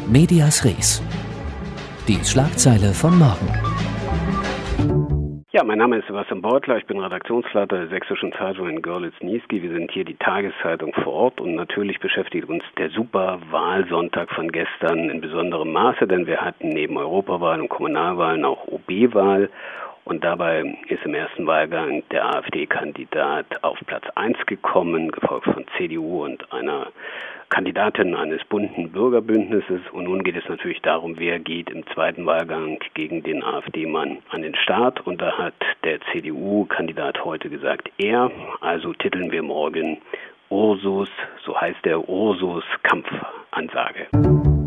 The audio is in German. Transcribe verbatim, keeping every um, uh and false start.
Medias Res. Die Schlagzeile von morgen. Ja, mein Name ist Sebastian Beutler, ich bin Redaktionsleiter der Sächsischen Zeitung in Görlitz-Niesky. Wir sind hier die Tageszeitung vor Ort und natürlich beschäftigt uns der Superwahlsonntag von gestern in besonderem Maße, denn wir hatten neben Europawahlen und Kommunalwahlen auch O B-Wahl. Und dabei ist im ersten Wahlgang der AfD-Kandidat auf Platz eins gekommen, gefolgt von C D U und einer Kandidatin eines bunten Bürgerbündnisses. Und nun geht es natürlich darum, wer geht im zweiten Wahlgang gegen den AfD-Mann an den Start. Und da hat der C D U-Kandidat heute gesagt, er, also titeln wir morgen Ursus, so heißt der Ursus Kampfansage.